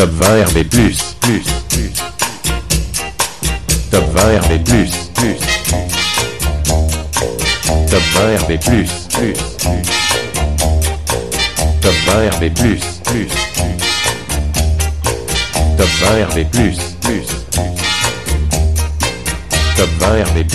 Top 20 RB+, Top 20 RB+, Top 20 RB+, Top 20 RB+, Top 20 RB+, Top 20 RB+.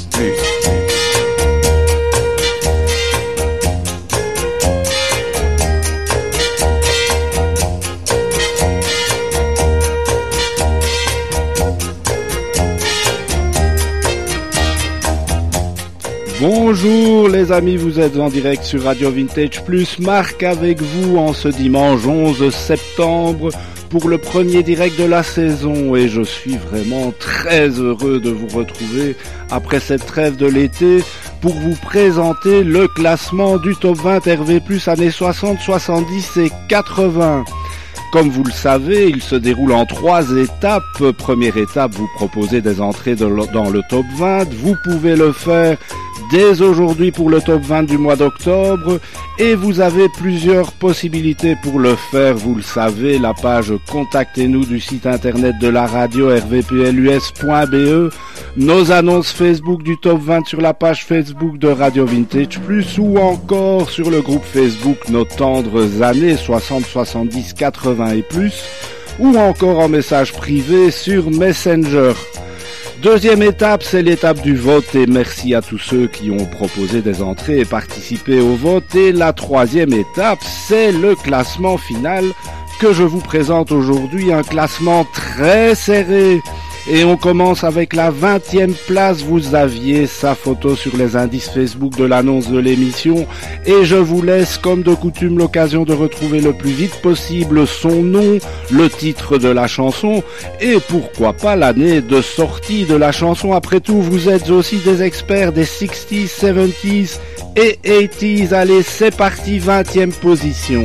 Bonjour les amis, vous êtes en direct sur Radio Vintage Plus, Marc avec vous en ce dimanche 11 septembre pour le premier direct de la saison et je suis vraiment très heureux de vous retrouver après cette trêve de l'été pour vous présenter le classement du Top 20 RV+, années 60, 70 et 80. Comme vous le savez, il se déroule en 3 étapes. Première étape, vous proposez des entrées dans le Top 20. Vous pouvez le faire dès aujourd'hui pour le Top 20 du mois d'octobre. Et vous avez plusieurs possibilités pour le faire. Vous le savez, la page Contactez-nous du site internet de la radio rvplus.be. Nos annonces Facebook du Top 20 sur la page Facebook de Radio Vintage Plus ou encore sur le groupe Facebook Nos tendres années 60, 70, 80 et plus ou encore en message privé sur Messenger. Deuxième étape, c'est l'étape du vote et merci à tous ceux qui ont proposé des entrées et participé au vote. Et la troisième étape, c'est le classement final que je vous présente aujourd'hui, un classement très serré. Et on commence avec la 20e place. Vous aviez sa photo sur les indices Facebook de l'annonce de l'émission. Et je vous laisse, comme de coutume, l'occasion de retrouver le plus vite possible son nom, le titre de la chanson et pourquoi pas l'année de sortie de la chanson. Après tout, vous êtes aussi des experts des 60s, 70s et 80s. Allez, c'est parti, 20e position.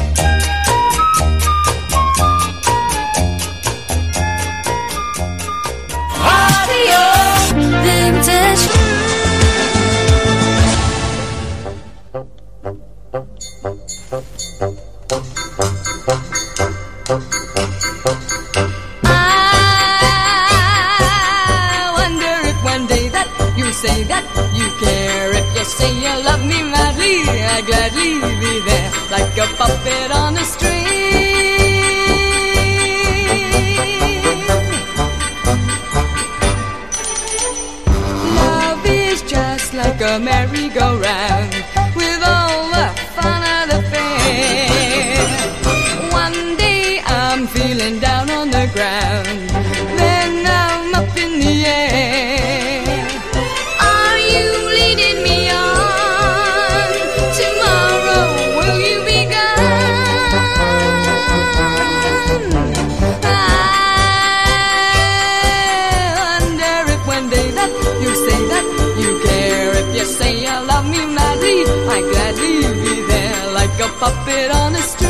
Say that you care. If you say you love me madly, I'd gladly be there like a puppet on a string. Love is just like a merry-go-round with all the fun of the fair. One day I'm feeling down on the ground, then I'm up in the air. I'd gladly be there like a puppet on a string.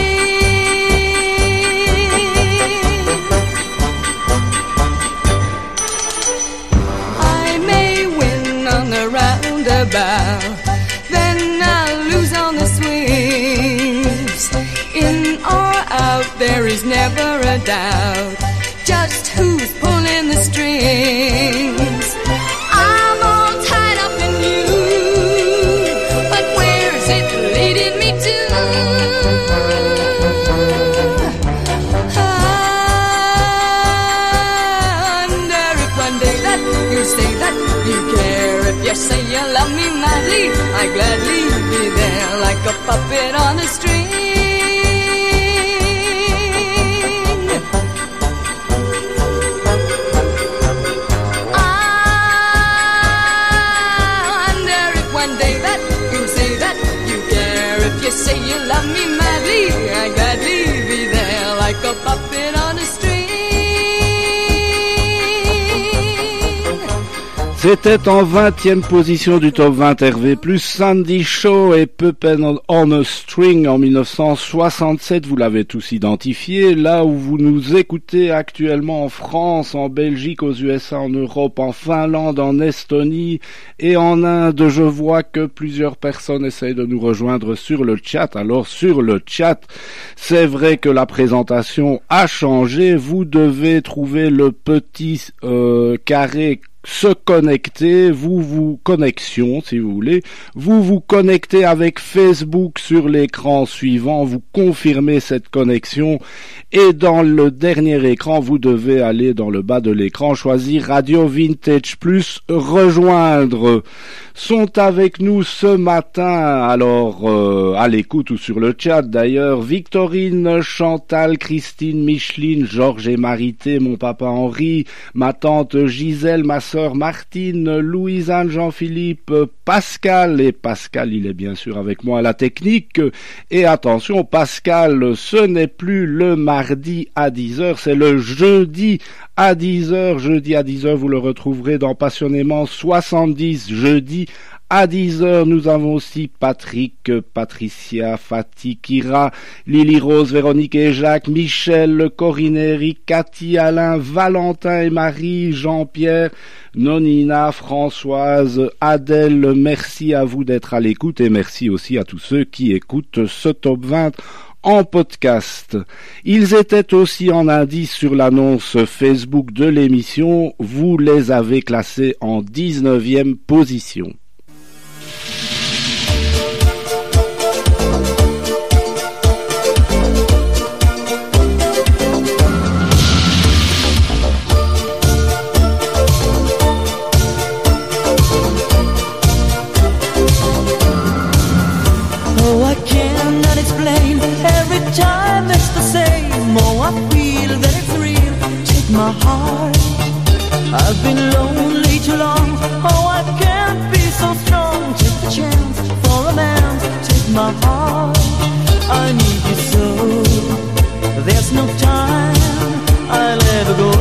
I may win on the roundabout, then I'll lose on the swings. In or out, there is never a doubt just who's pulling the strings. I'm all tied up in you. You say you love me madly, I'd gladly be there like a puppet on a string. I wonder if one day that you say that you care. If you say you love me madly, I'd gladly be there like a puppet on a string. C'était en 20e position du top 20 RV+, Sandy Shaw et Puppen on a String en 1967, vous l'avez tous identifié, là où vous nous écoutez actuellement en France, en Belgique, aux USA, en Europe, en Finlande, en Estonie et en Inde. Je vois que plusieurs personnes essayent de nous rejoindre sur le chat. Alors sur le chat, c'est vrai que la présentation a changé, vous devez trouver le petit carré se connecter, connexion si vous voulez, vous connectez avec Facebook sur l'écran suivant, vous confirmez cette connexion et dans le dernier écran, vous devez aller dans le bas de l'écran, choisir Radio Vintage Plus, rejoindre. Sont avec nous ce matin, alors à l'écoute ou sur le chat d'ailleurs, Victorine, Chantal, Christine, Micheline, Georges et Marité, mon papa Henri, ma tante Gisèle, ma sœur Martine, Louise-Anne, Jean-Philippe, Pascal, et Pascal il est bien sûr avec moi à la technique, et attention Pascal, ce n'est plus le mardi à 10h, c'est le jeudi à 10h, jeudi à 10h vous le retrouverez dans Passionnément 70, jeudi à 10h, nous avons aussi Patrick, Patricia, Fatih, Kira, Lily Rose, Véronique et Jacques, Michel, Corinne, Eric, Cathy, Alain, Valentin et Marie, Jean-Pierre, Nonina, Françoise, Adèle, merci à vous d'être à l'écoute et merci aussi à tous ceux qui écoutent ce top 20 en podcast. Ils étaient aussi en indice sur l'annonce Facebook de l'émission, vous les avez classés en 19e position. Time it's the same, oh I feel that it's real, take my heart, I've been lonely too long, oh I can't be so strong, take the chance for a man, take my heart, I need you so, there's no time, I'll ever go,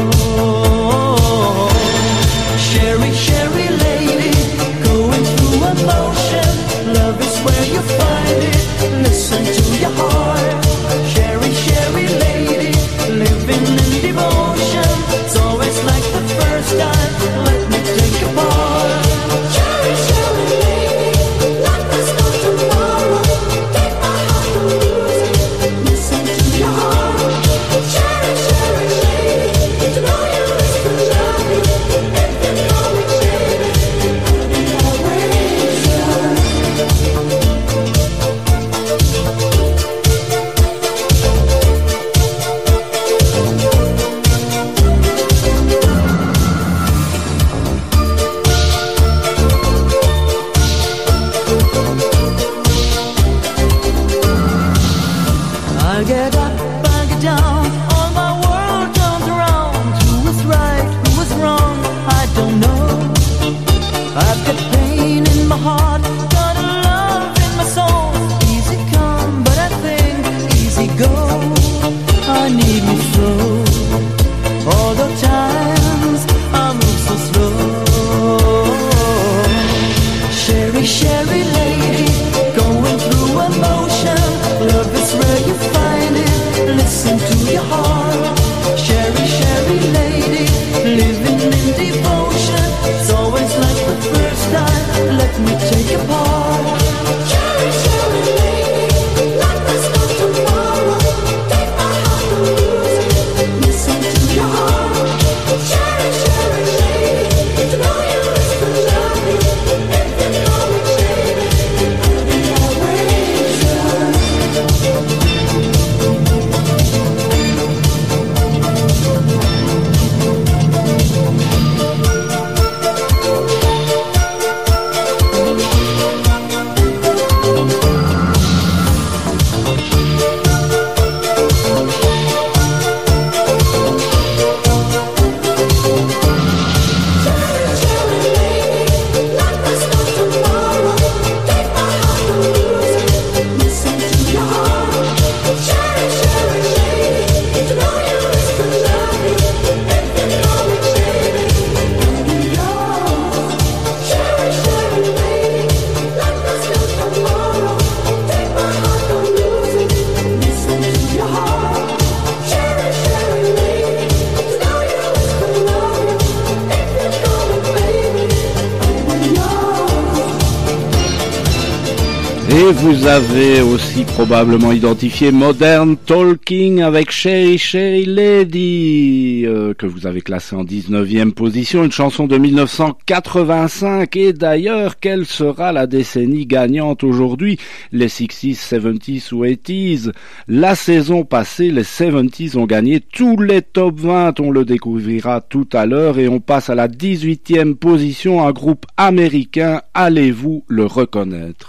Sherry, Sherry lady, going through emotion, love is where you find it, listen to your heart. Sherry, Sherry lady, living in devotion. It's always like the first time. Et vous avez aussi probablement identifié Modern Talking avec Sherry Sherry Lady, que vous avez classé en 19e position, une chanson de 1985. Et d'ailleurs, quelle sera la décennie gagnante aujourd'hui? Les 60s, 70s ou 80s? La saison passée, les 70s ont gagné tous les top 20, on le découvrira tout à l'heure. Et on passe à la 18e position, un groupe américain, allez-vous le reconnaître?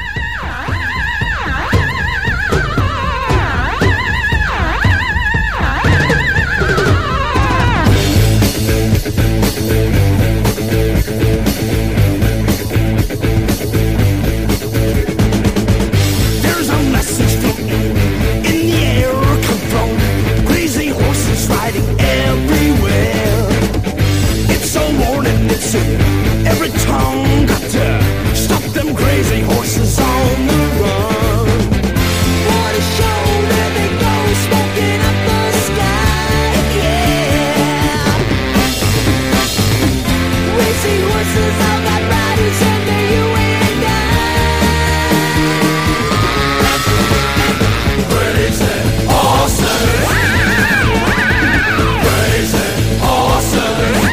Every tongue got to stop them crazy horses on the run. What a show, there they go, smoking up the sky, yeah. Crazy horses all got riders under you and I. Crazy horses, crazy horses.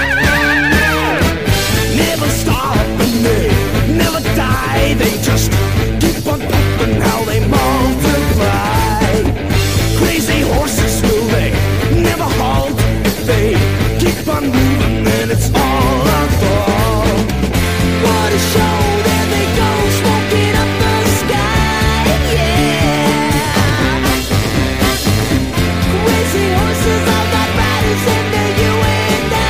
They just keep on pumping, how they multiply. Crazy horses, will they never halt? They keep on moving and it's all a fall. What a show, there they go, smoking up the sky, yeah. Crazy horses, all got riders into you and I.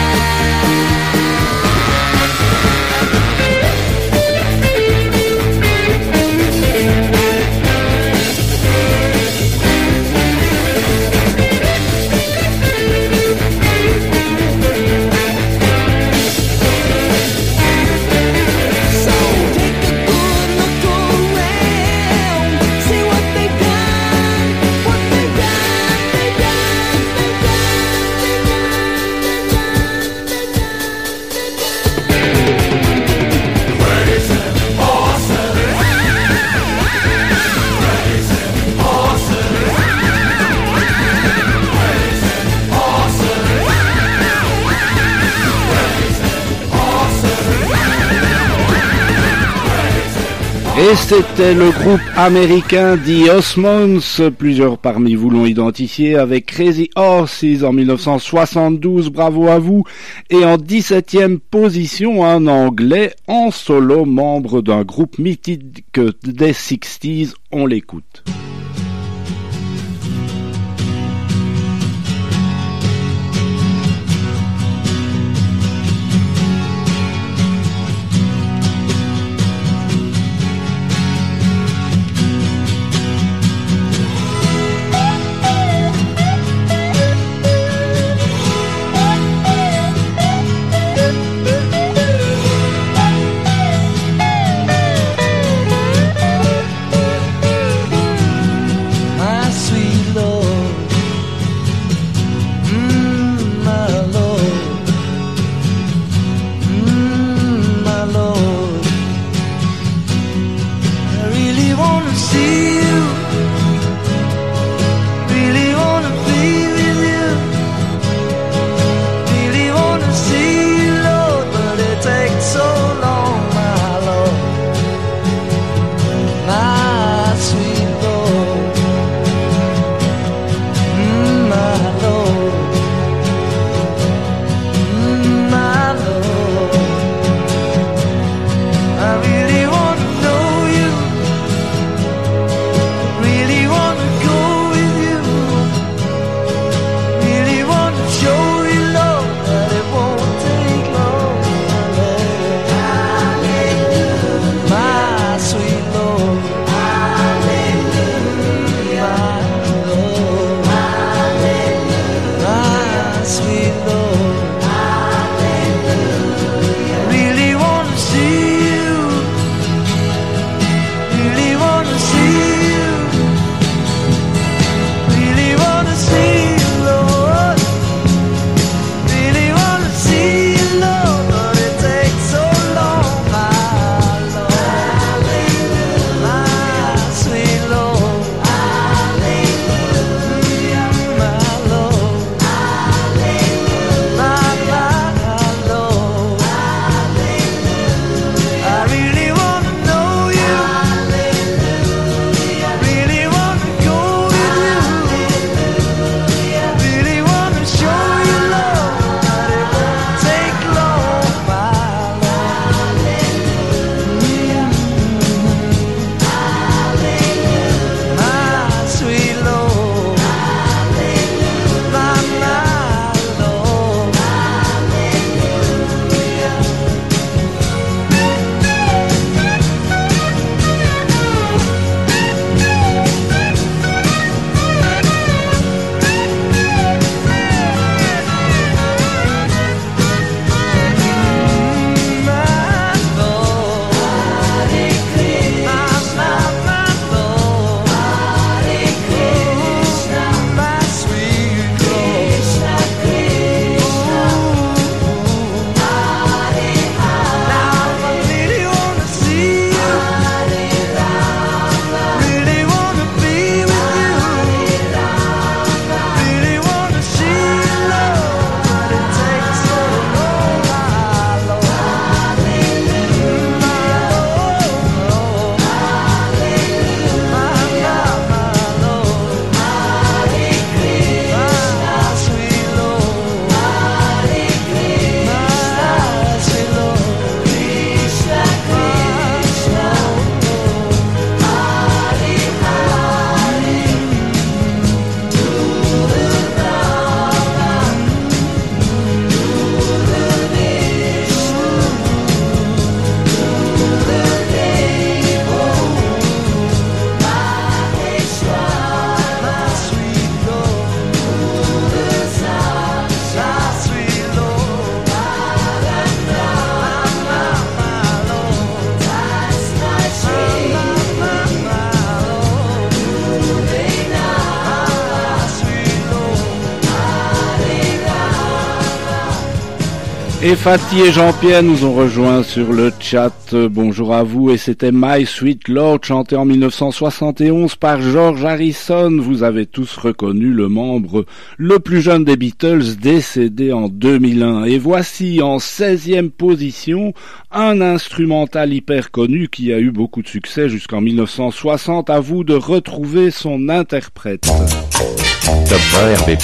Et c'était le groupe américain The Osmonds, plusieurs parmi vous l'ont identifié, avec Crazy Horses en 1972, bravo à vous. Et en 17e position, un Anglais en solo, membre d'un groupe mythique des 60s, on l'écoute. Et Fatih et Jean-Pierre nous ont rejoints sur le chat. Bonjour à vous, et c'était My Sweet Lord, chanté en 1971 par George Harrison. Vous avez tous reconnu le membre le plus jeune des Beatles, décédé en 2001. Et voici en 16e position un instrumental hyper connu qui a eu beaucoup de succès jusqu'en 1960. À vous de retrouver son interprète. Top 20 RB+.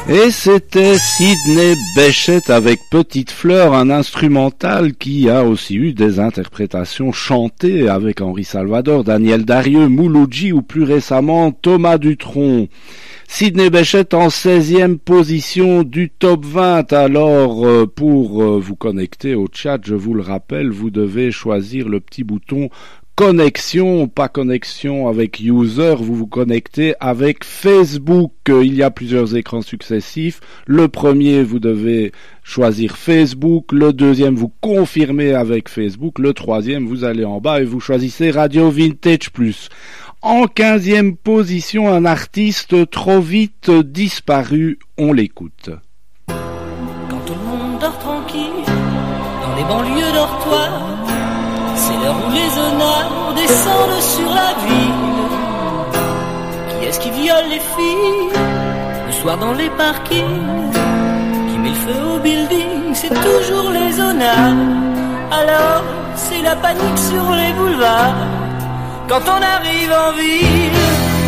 Et c'était Sidney Bechet avec Petite Fleur, un instrumental qui a aussi eu des interprétations chantées avec Henri Salvador, Daniel Darieux, Mouloudji ou plus récemment Thomas Dutronc. Sidney Bechet en 16e position du top 20. Alors, pour vous connecter au chat, je vous le rappelle, vous devez choisir le petit bouton connexion, pas connexion avec user, vous vous connectez avec Facebook. Il y a plusieurs écrans successifs. Le premier, vous devez choisir Facebook. Le deuxième, vous confirmez avec Facebook. Le troisième, vous allez en bas et vous choisissez Radio Vintage Plus. En 15e position, un artiste trop vite disparu. On l'écoute. Quand tout le monde dort tranquille, dans les banlieues dortoirs, c'est l'heure où les honneurs descendent sur la ville. Qui est-ce qui viole les filles le soir dans les parkings? Qui met le feu au building? C'est toujours les honneurs. Alors c'est la panique sur les boulevards quand on arrive en ville.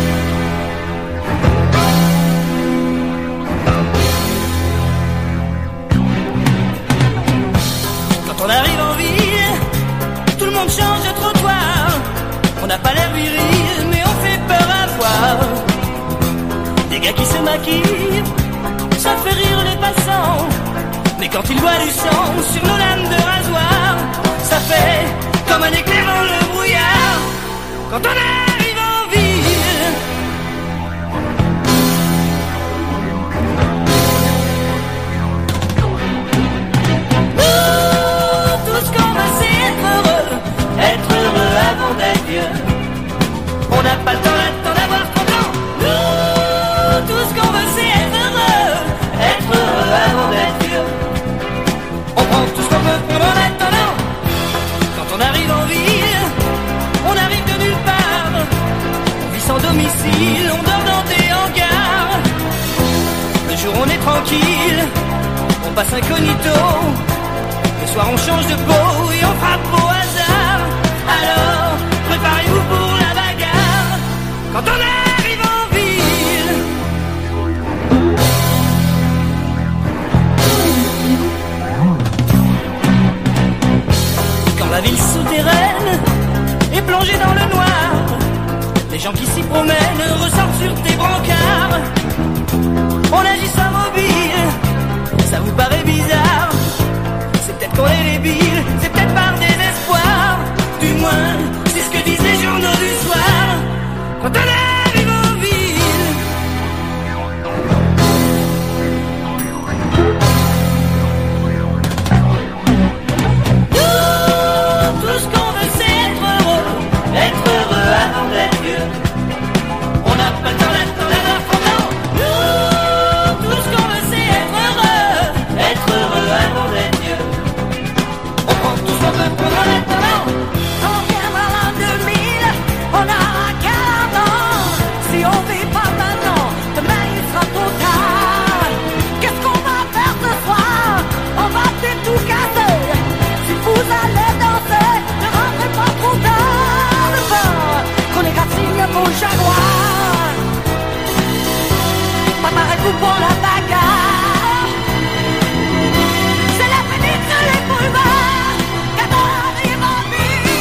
Quand on arrive en ville, tout le monde change de trottoir. On n'a pas l'air viril, mais on fait peur à voir. Des gars qui se maquillent, ça fait rire les passants. Mais quand ils voient du sang sur nos lames de rasoir, ça fait comme un éclair dans le brouillard. Quand on arrive en ville, nous, tout ce qu'on veut c'est être heureux avant d'être vieux. On n'a pas le temps là-dedans d'avoir trop de temps. Nous, tout ce qu'on veut c'est être heureux avant d'être vieux. On prend tout ce qu'on veut pendant l'attendant. Quand on arrive en ville, on arrive de nulle part. On vit sans domicile, on dort dans des hangars. Le jour on est tranquille, on passe incognito. Le soir on change de peau et on frappe au hasard. Alors, préparez-vous pour la bagarre. Quand on arrive en ville, quand la ville souterraine est plongée dans le noir, les gens qui s'y promènent ressortent sur des brancards. On agit sans mobile, ça vous paraît bizarre. C'est peut-être qu'on est débile, c'est peut-être par désespoir. Du moins, c'est ce que disent les journaux du soir. Quand on arrive en ville, nous, tout ce qu'on veut c'est être heureux avant d'être vieux. On n'a pas le temps d'avoir trop de temps. Nous, tout ce qu'on veut c'est être heureux avant d'être vieux. On prend tout ce qu'on veut pendant l'attendant. On vient vers l'an 2000, on a 40 ans. Si on vit pas maintenant, demain il sera trop tard. Qu'est-ce qu'on va faire ce soir? On va peut-être tout casser. Si vous allez danser, ne rentrez pas trop tard. Qu'on est gracigne pour le jaguar. Préparez-vous pour la bagarre. C'est la panique sur les boulevards quand on arrive en ville.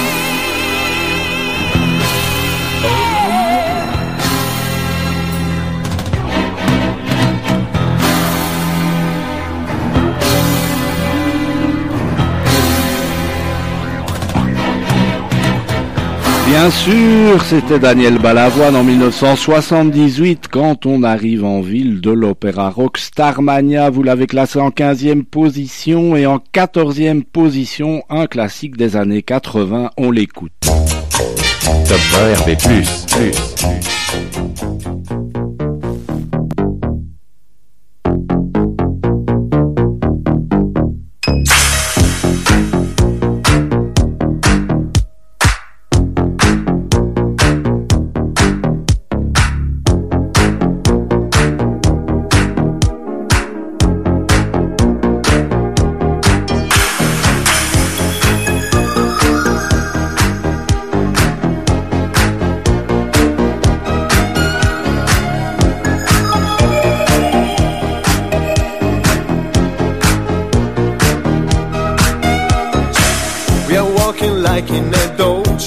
Bien sûr, c'était Daniel Balavoine en 1978, Quand on arrive en ville, de l'opéra rock Starmania. Vous l'avez classé en 15e position et en 14e position, un classique des années 80, on l'écoute. Top 20 RB+.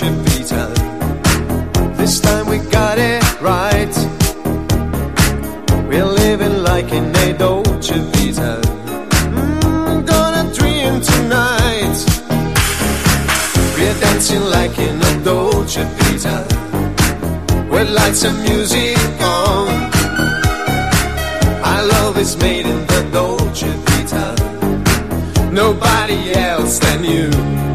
Dolce Vita. This time we got it right. We're living like in a Dolce Vita. Gonna dream tonight. We're dancing like in a Dolce Vita, with lights and music on. Our love is made in the Dolce Vita, nobody else than you.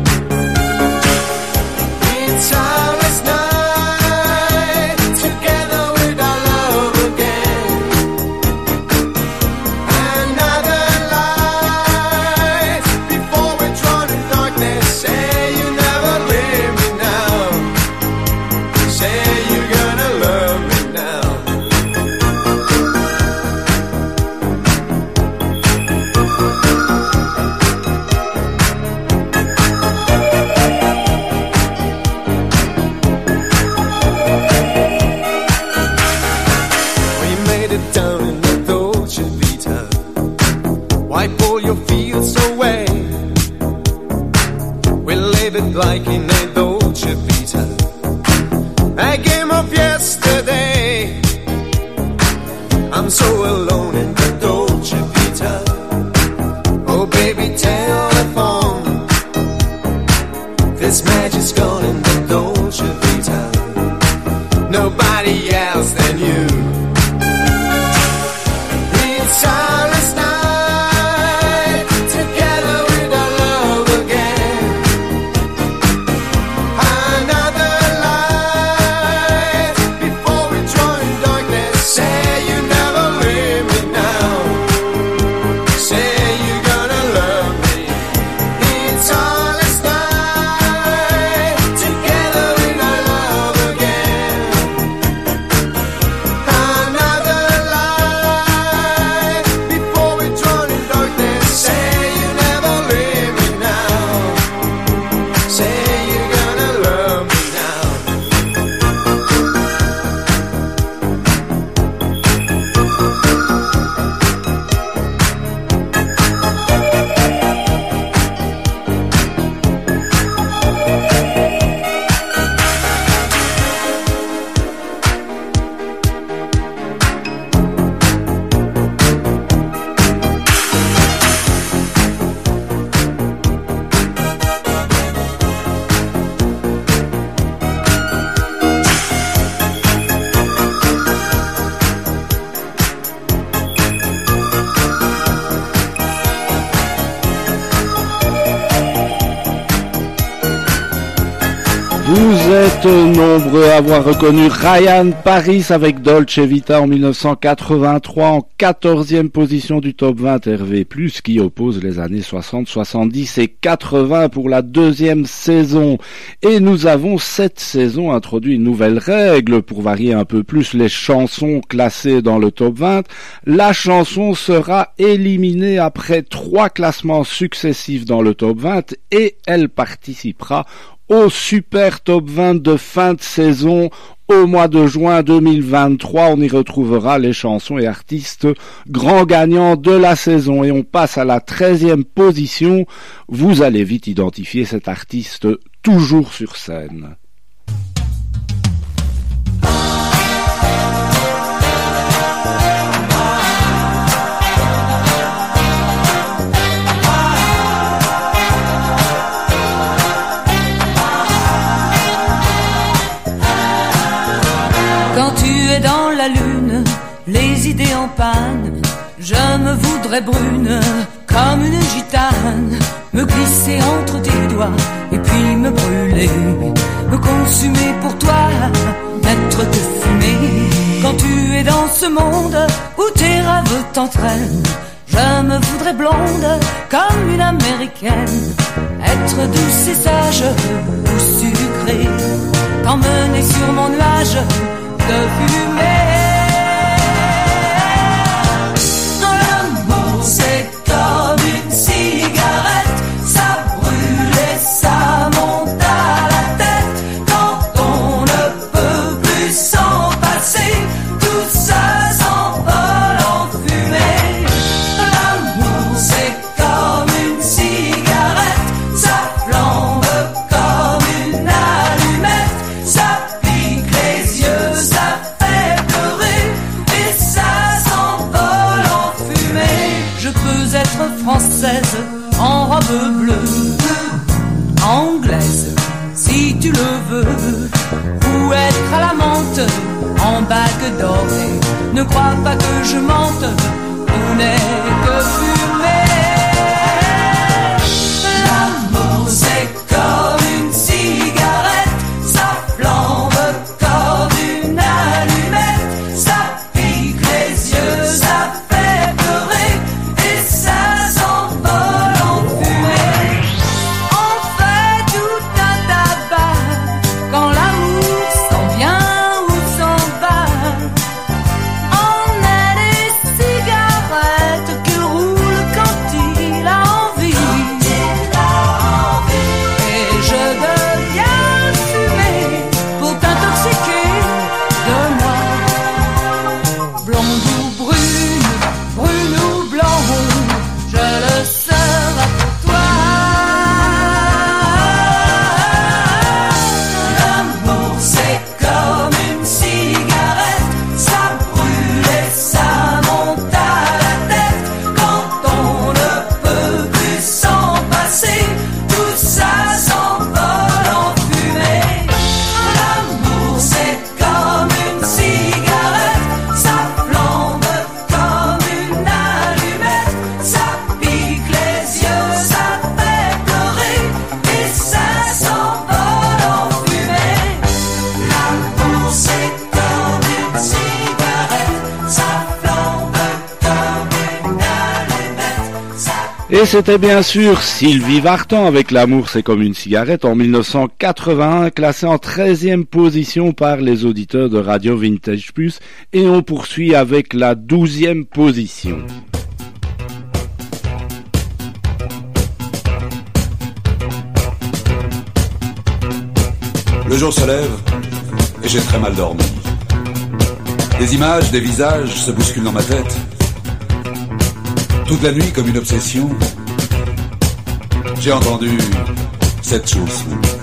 It's ours night, together with our love again. Another light, before we're drawn in darkness. Say you never leave me now. Say you're gonna love me now. Down in the Dolce Vita, wipe all your fears away. We'll live it like in a Dolce Vita, a game of yesterday. I'm so alone in the Dolce Vita. Oh baby, telephone, this magic's gone in the Dolce Vita, nobody else than you. It's ours night, together with our love again. Another light, before we join darkness. Say you never leave me now. Say you're gonna love me. It's ours night, together with our love again. Another light, before we drown in darkness. Say you never leave me now. Say you're gonna love me now. Vous êtes nombreux à avoir reconnu Ryan Paris avec Dolce Vita en 1983 en 14e position du top 20 RV+, qui oppose les années 60, 70 et 80 pour la deuxième saison. Et nous avons cette saison introduit une nouvelle règle pour varier un peu plus les chansons classées dans le top 20. La chanson sera éliminée après 3 classements successifs dans le top 20 et elle participera au super top 20 de fin de saison au mois de juin 2023. On y retrouvera les chansons et artistes grands gagnants de la saison. Et on passe à la 13e position. Vous allez vite identifier cet artiste toujours sur scène. Quand tu es dans la lune, les idées en panne, je me voudrais brune comme une gitane, me glisser entre tes doigts et puis me brûler, me consumer pour toi, n'être que fumée. Quand tu es dans ce monde où tes rêves t'entraînent, je me voudrais blonde comme une américaine, être douce et sage ou sucrée, t'emmener sur mon nuage de fumée. L'amour c'est comme une cigarette, ça brûle et ça monte à la tête. Quand on ne peut plus s'en passer, tout ça s'envole en fumée. L'amour c'est comme une cigarette, ça flambe comme une allumette. française en robe bleue, anglaise si tu le veux, ou être à la menthe en bague dorée. Ne crois pas que je mente, tout n'est que fumée. L'amour c'est comme une cigarette, ça flambe comme une allumette, ça pique les yeux, ça fait pleurer et ça s'envole en fumée. On fait tout un tabac quand l'amour s'en vient ou s'en va. On a des cigarettes qu'il roule quand il a envie. Et je deviens fumée pour t'intoxiquer de moi. Blonde ou brune, brune ou blonde, je le serai pour toi. L'amour c'est comme une cigarette, ça brûle et ça monte à la tête. Quand on ne peut plus s'en passer, tout ça s'envole en fumée. L'amour c'est comme une cigarette, ça flambe comme une allumette, ça pique les yeux, ça fait pleurer et ça s'envole en fumée. L'amour c'est comme une cigarette, ça flambe comme une allumette, ça. Et c'était bien sûr Sylvie Vartan avec L'amour c'est comme une cigarette en 1981, classé en 13e position par les auditeurs de Radio Vintage Plus, et on poursuit avec la 12e position. Le jour se lève et j'ai très mal dormi. Des images, des visages se bousculent dans ma tête. Toute la nuit, comme une obsession, j'ai entendu cette chanson.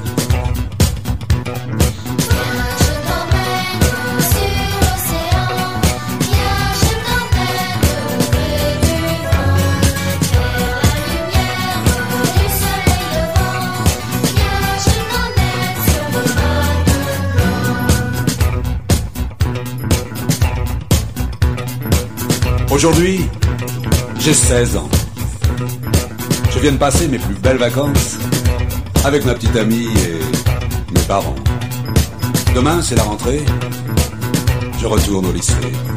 Aujourd'hui, j'ai 16 ans. Je viens de passer mes plus belles vacances avec ma petite amie et mes parents. Demain, c'est la rentrée. Je retourne au lycée.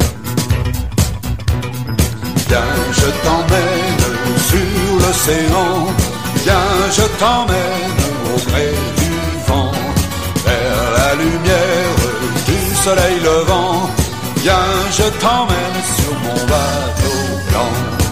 Viens, je t'emmène sur l'océan. Viens, je t'emmène auprès du vent, vers la lumière du soleil levant. Viens, je t'emmène sur mon bateau blanc.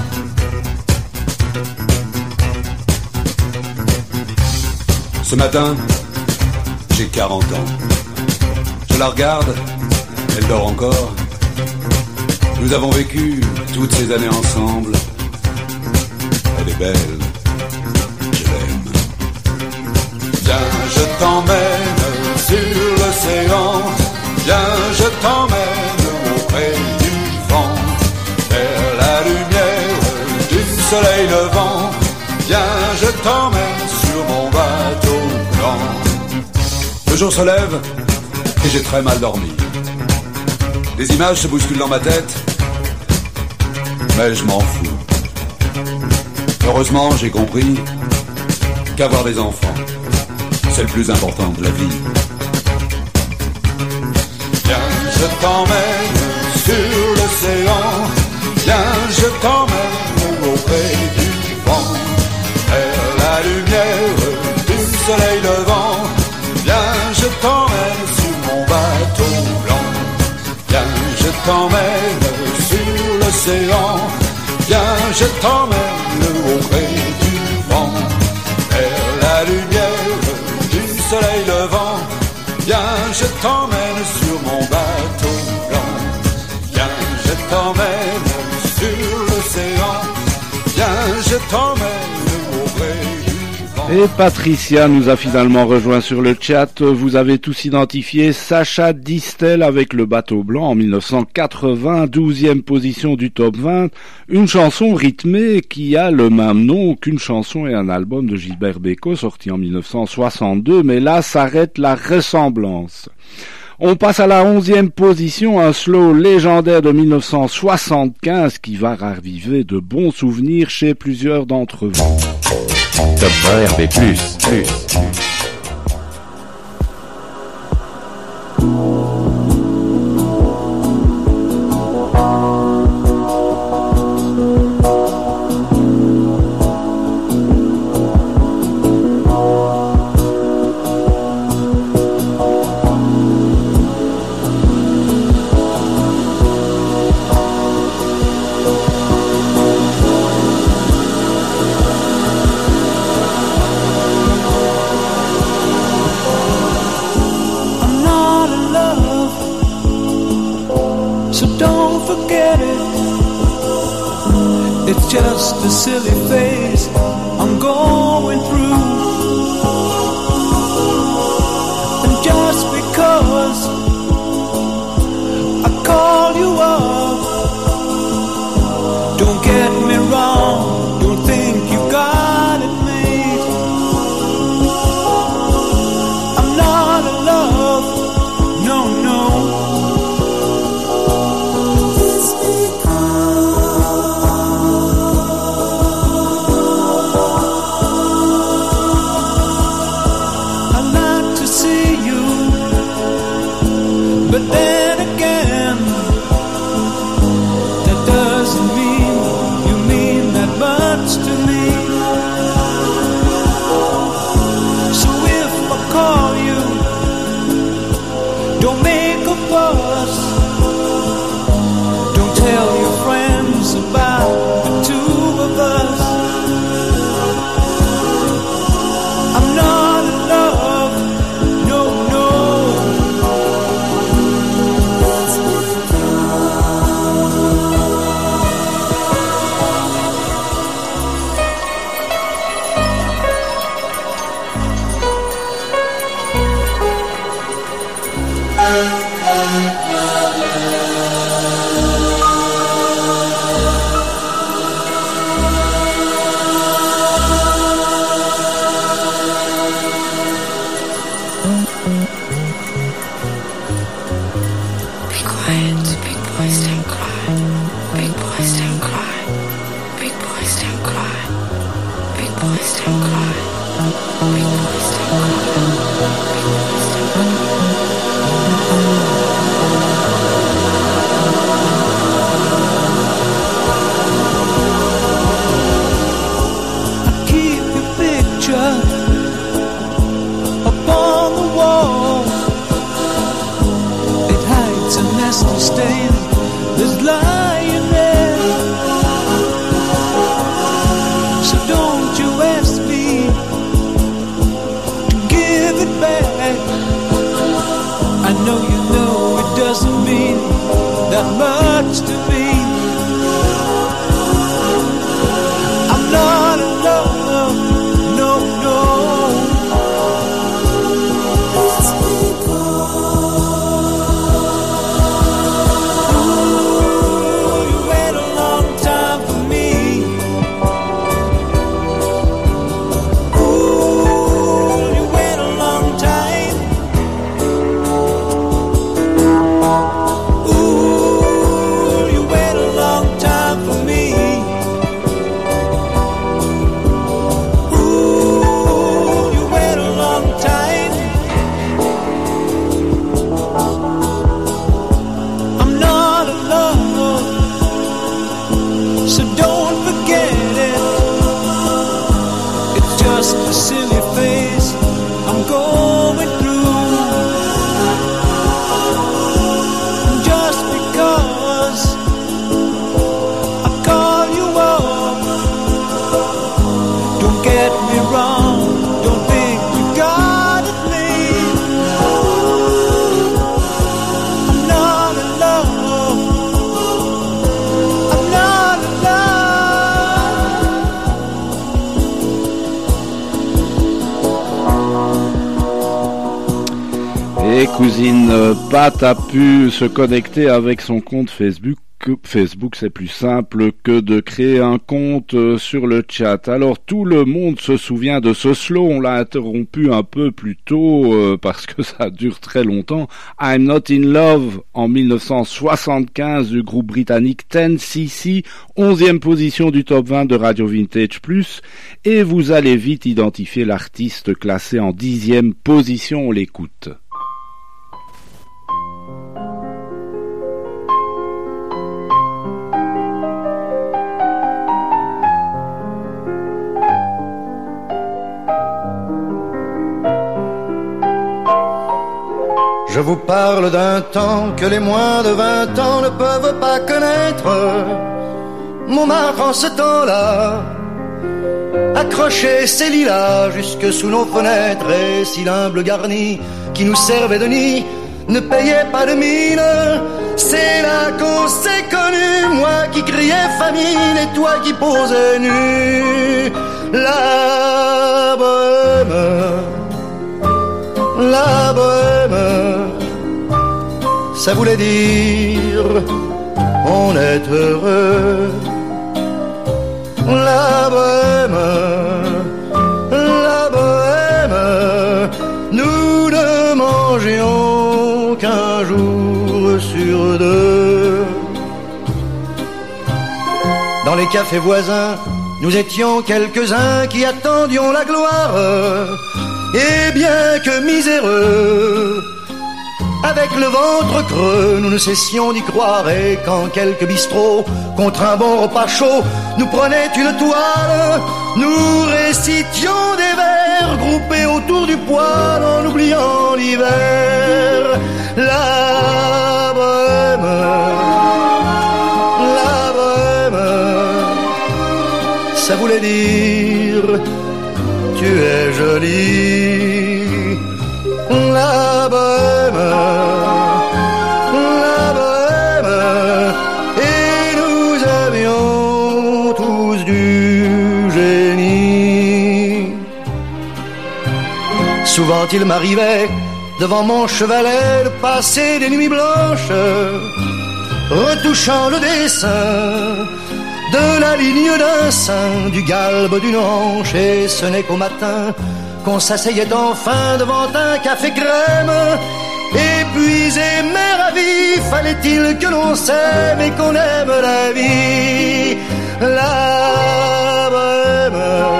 Ce matin, j'ai 40 ans. Je la regarde, elle dort encore. Nous avons vécu toutes ces années ensemble. Elle est belle, je l'aime. Viens, je t'emmène sur l'océan. Viens, je t'emmène auprès du vent, vers la lumière du soleil levant. Viens, je t'emmène sur mon bateau blanc. Le jour se lève et j'ai très mal dormi. Des images se bousculent dans ma tête, mais je m'en fous. Heureusement, j'ai compris qu'avoir des enfants, c'est le plus important de la vie. Viens, je t'emmène sur l'océan. Viens, je t'emmène auprès du vent, vers la lumière du soleil levant. Viens, je t'emmène sur mon bateau blanc. Viens, je t'emmène sur l'océan. Viens, je t'emmène auprès du vent, vers la lumière du soleil levant. Viens, je t'emmène sur mon bateau blanc. Viens, je t'emmène sur l'océan. Viens, je t'emmène auprès du vent. Et Patricia nous a finalement rejoint sur le chat. Vous avez tous identifié Sacha Distel avec Le Bateau Blanc en 1980, 12e position du top 20. Une chanson rythmée qui a le même nom qu'une chanson et un album de Gilbert Bécaud sorti en 1962, mais là s'arrête la ressemblance. On passe à la 11e position, un slow légendaire de 1975 qui va raviver de bons souvenirs chez plusieurs d'entre vous. Top 20 RB+. It's just a silly phase I'm going through. And just because I call you up, don't get me wrong, don't think you got it made. I'm not in love, no, no. Et cousine Pat a pu se connecter avec son compte Facebook. Facebook, c'est plus simple que de créer un compte sur le chat. Alors, tout le monde se souvient de ce slow. On l'a interrompu un peu plus tôt parce que ça dure très longtemps. I'm Not in Love en 1975 du groupe britannique 10cc, 11e position du top 20 de Radio Vintage Plus. Et vous allez vite identifier l'artiste classé en 10e position. On l'écoute. Je vous parle d'un temps que les moins de 20 ans ne peuvent pas connaître. Montmartre en ce temps-là accrochait ses lilas jusque sous nos fenêtres, et si l'humble garni qui nous servait de nid ne payait pas de mine, c'est là qu'on s'est connus, moi qui criais famine et toi qui posais nu. La bohème, ça voulait dire on est heureux. La bohème, nous ne mangions qu'un jour sur deux. Dans les cafés voisins, nous étions quelques-uns qui attendions la gloire. Et bien que miséreux, avec le ventre creux, nous ne cessions d'y croire. Et quand quelques bistrots, contre un bon repas chaud, nous prenaient une toile, nous récitions des vers groupés autour du poêle en oubliant l'hiver. La bohème, ça voulait dire tu es jolie. La bohème, et nous avions tous du génie. Souvent il m'arrivait devant mon chevalet de passer des nuits blanches, retouchant le dessin de la ligne d'un sein, du galbe d'une hanche, et ce n'est qu'au matin qu'on s'asseyait enfin devant un café crème. Épuisé mais ravi, fallait-il que l'on s'aime et qu'on aime la vie. La bohème,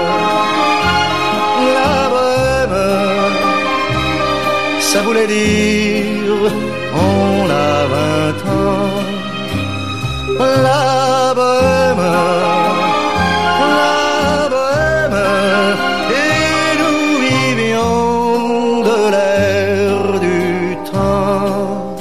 ça voulait dire on a 20 ans. La bohème, et nous vivions de l'air du temps.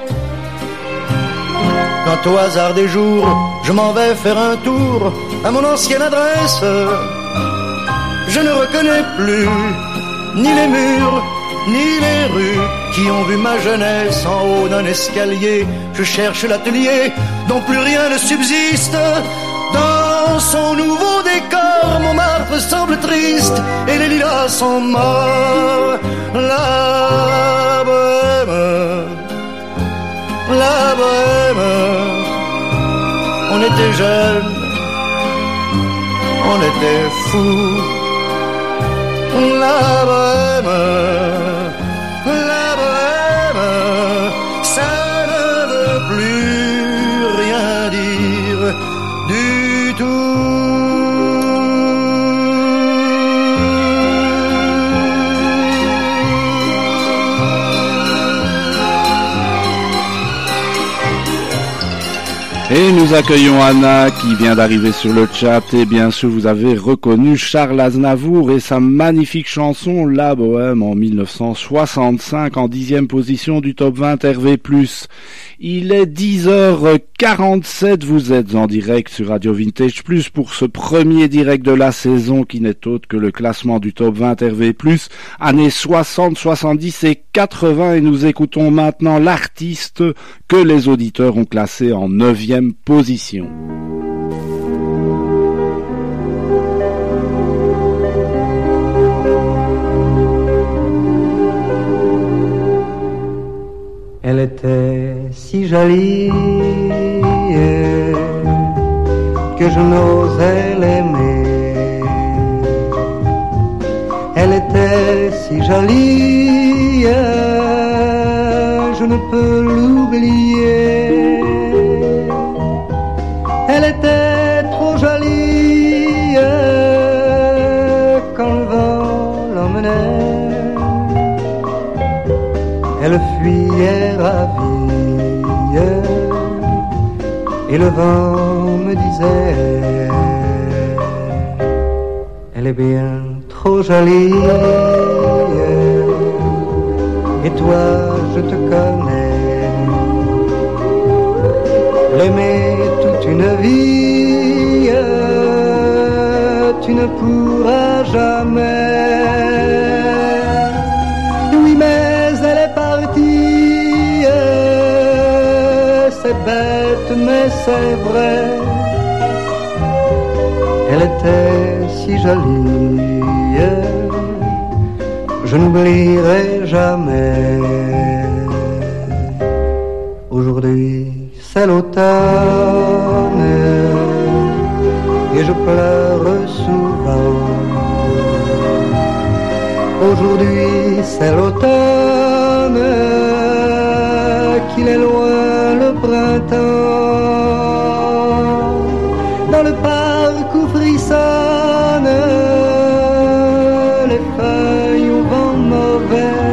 Quand au hasard des jours, je m'en vais faire un tour à mon ancienne adresse, je ne reconnais plus ni les murs, ni les rues qui ont vu ma jeunesse en haut d'un escalier. Je cherche l'atelier dont plus rien ne subsiste. Dans son nouveau décor, Montmartre semble triste et les lilas sont morts. La bohème, on était jeunes, on était fous. La bohème, ça ne veut plus rien dire du tout. Et nous accueillons Anna qui vient d'arriver sur le chat, et bien sûr vous avez reconnu Charles Aznavour et sa magnifique chanson La Bohème en 1965 en 10e position du top 20 RV+. Il est 10h47, vous êtes en direct sur Radio Vintage Plus pour ce premier direct de la saison qui n'est autre que le classement du top 20 RV+, années 60, 70 et 80, et nous écoutons maintenant l'artiste que les auditeurs ont classé en 9e position. Elle était si jolie que je n'osais l'aimer. Elle était si jolie, je ne peux l'oublier. Elle était trop jolie quand le vent l'emmenait. Elle fuyait ravie et le vent me disait: elle est bien trop jolie et toi je te connais. L'aimer toute une vie, tu ne pourras jamais. Oui, mais elle est partie, c'est bête, mais c'est vrai. Elle était si jolie, je n'oublierai jamais. Aujourd'hui, c'est l'automne et je pleure souvent. Aujourd'hui c'est l'automne, qu'il est loin le printemps. Dans le parc où frissonnent les feuilles au vent mauvais,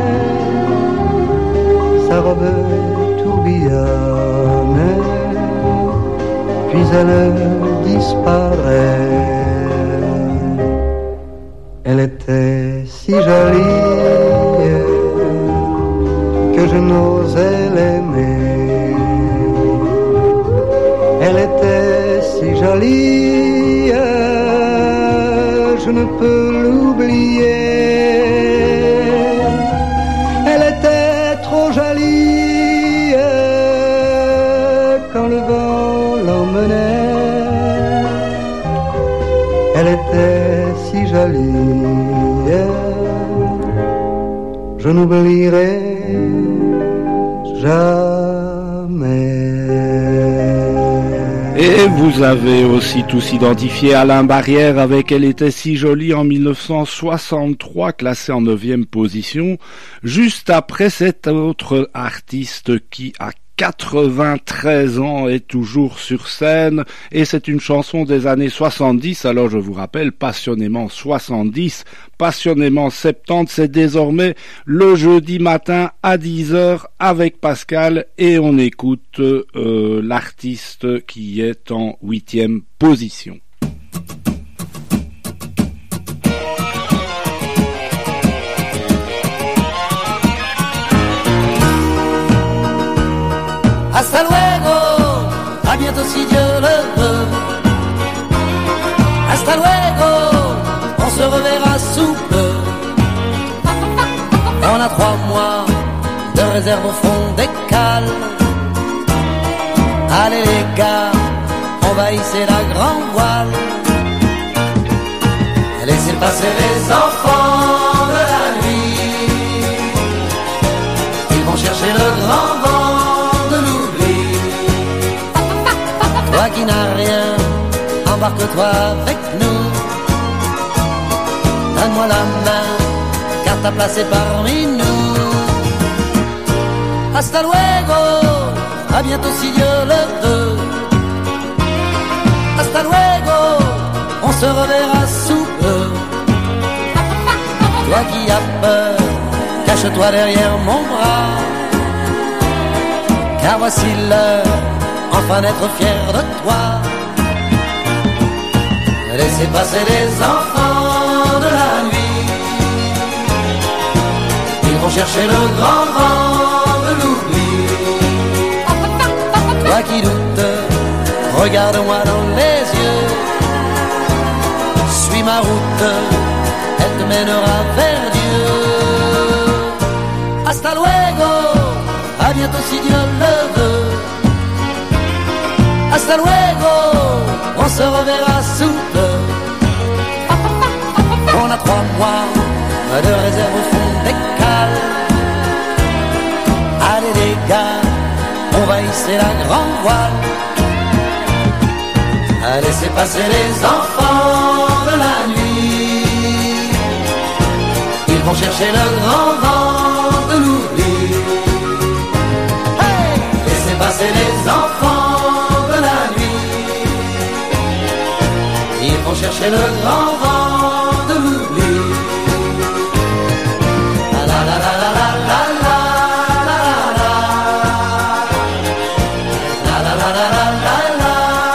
sa robe tourbillonne, puis elle disparaît. Elle était si jolie que je n'osais l'aimer. Elle était si jolie, je ne peux l'oublier. Elle était trop jolie quand le vent l'emmenait. Elle était si jolie, je n'oublierai jamais. Et vous avez aussi tous identifié Alain Barrière avec Elle était si jolie en 1963, classé en 9e position, juste après cet autre artiste qui a 93 ans est toujours sur scène, et c'est une chanson des années 70, alors je vous rappelle, passionnément 70, passionnément 70, c'est désormais le jeudi matin à 10h avec Pascal, et on écoute l'artiste qui est en 8e position. Hasta luego, a bientôt si Dieu le veut. Hasta luego, on se reverra sous peu. On a 3 mois de réserve au fond des cales. Allez les gars, on va hisser la grande voile. Laissez passer les enfants de la nuit. Ils vont chercher le grand vent. Toi qui n'as rien, embarque-toi avec nous. Donne-moi la main, car ta place est parmi nous. Hasta luego, à bientôt si Dieu le veut. Hasta luego, on se reverra sous peu. Toi qui as peur, cache-toi derrière mon bras. Car voici l'heure, enfin d'être fier de toi. Laissez passer les enfants de la nuit. Ils vont chercher le grand vent de l'oubli. Toi qui doutes, regarde-moi dans les yeux. Suis ma route, elle te mènera vers Dieu. Hasta luego, à bientôt si Dieu le veut. Hasta luego, on se reverra sous peu. On a 3 mois de réserve au fond des cales. Allez les gars, passer la grande voile, à laisser passer les enfants de la nuit. Ils vont chercher le grand vent de l'oubli. Hey! Laissez passer les enfants de la nuit. Ils vont chercher le grand vent de l'oubli. La la la la la la la la. La la la la la la la.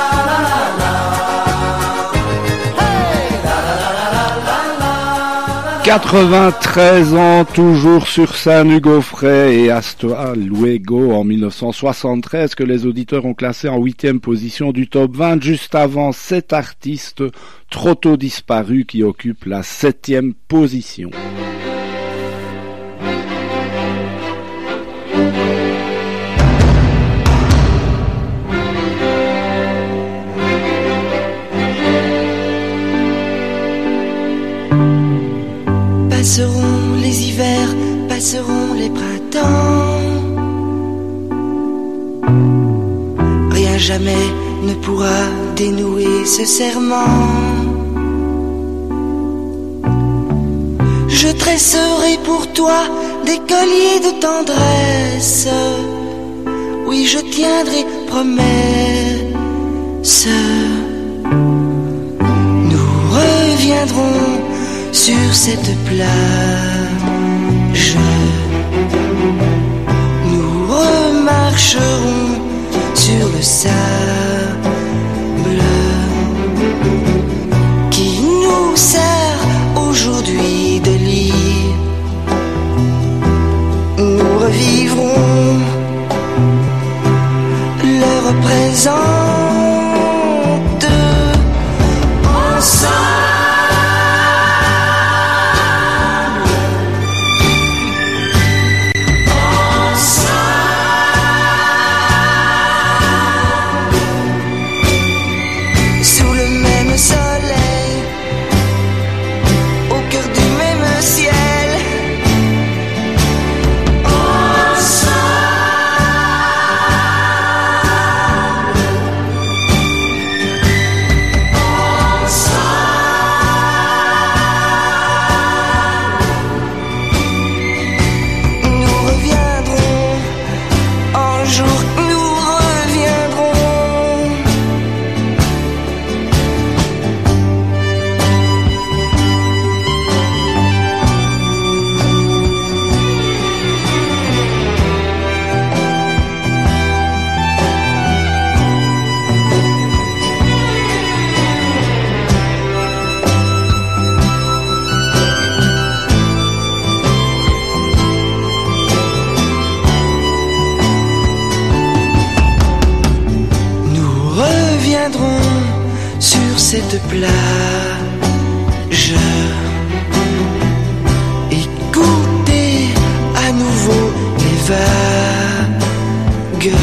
93 ans, toujours sur scène, Hugo Frey et Hasta Luego en 1973 que les auditeurs ont classé en 8e position du top 20, juste avant 7 artistes trop tôt disparus qui occupent la 7e position. Passeront les hivers, passeront les printemps. Rien jamais ne pourra dénouer ce serment. Je tresserai pour toi des colliers de tendresse. Oui, je tiendrai promesse. Nous reviendrons sur cette plage, nous remarcherons sur le sable qui nous sert aujourd'hui de lit. Nous revivrons l'heure présente ensemble. Cette plage, écoutez à nouveau les vagues,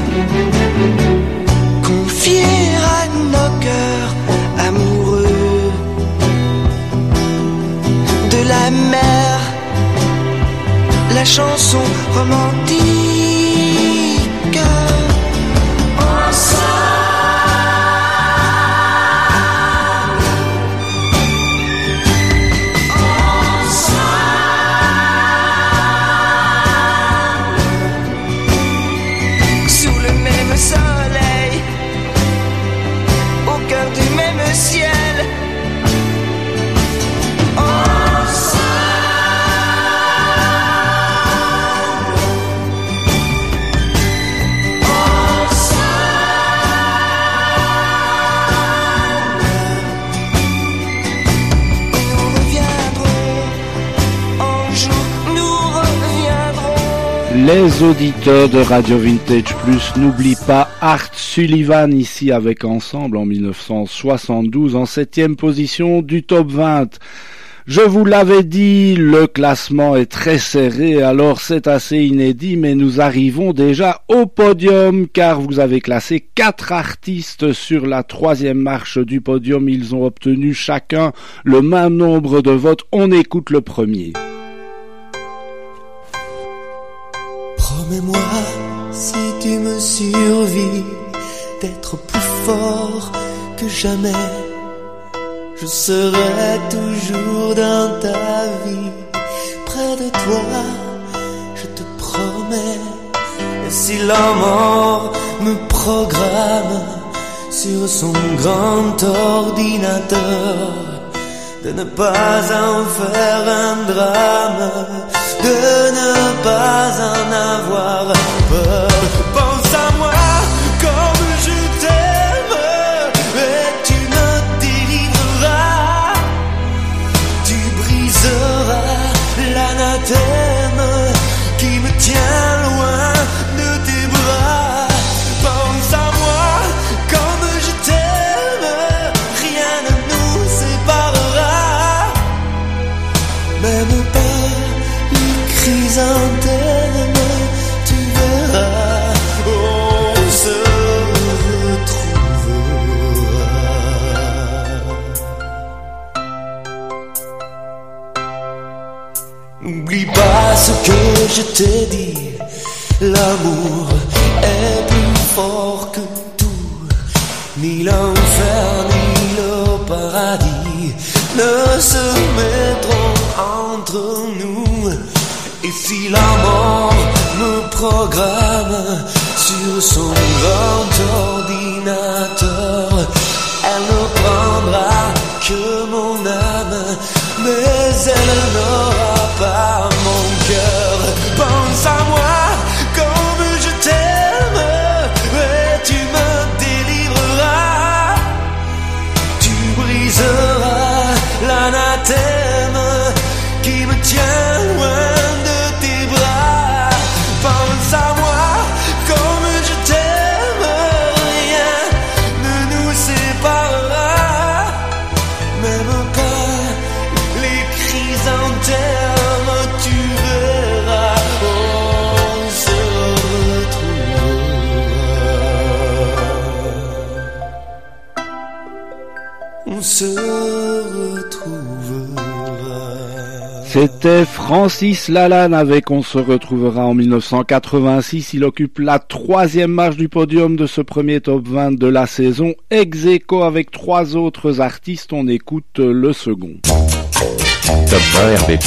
confier à nos cœurs amoureux de la mer la chanson romantique. Les auditeurs de Radio Vintage Plus n'oublient pas Art Sullivan ici avec Ensemble en 1972 en 7e position du top 20. Je vous l'avais dit, le classement est très serré, alors c'est assez inédit, mais nous arrivons déjà au podium, car vous avez classé 4 artistes sur la 3e marche du podium. Ils ont obtenu chacun le même nombre de votes. On écoute le premier. Promets-moi Si tu me survis d'être plus fort que jamais, je serai toujours dans ta vie, près de toi, je te promets. Et si la mort me programme sur son grand ordinateur, de ne pas en faire un drame, de ne pas en avoir peur. Pense à moi comme je t'aime, et tu me délivreras. Tu briseras l'anathème qui me tient loin de tes bras. Pense à moi comme je t'aime, rien ne nous séparera. Même pas les chrysanthèmes, tu verras, on se retrouvera. N'oublie pas ce que je t'ai dit, l'amour est plus fort que tout, ni l'enfer ni le paradis ne se mettront entre nous. Et si la mort me programme sur son grand ordinateur, elle ne prendra que mon âme, mais elle n'aura pas mon cœur. Pense à moi comme je t'aime, et tu me délivreras. Tu briseras l'anathème qui me tient loin de tes bras. Pense à moi comme je t'aime, rien ne nous séparera. Même pas les chrysanthèmes, tu verras, on se retrouvera. On se retrouvera. C'était Francis Lalanne avec On se retrouvera en 1986. Il occupe la 3e marche du podium de ce premier top 20 de la saison. Ex aequo avec 3 autres artistes. On écoute le second. Top 20 RB+.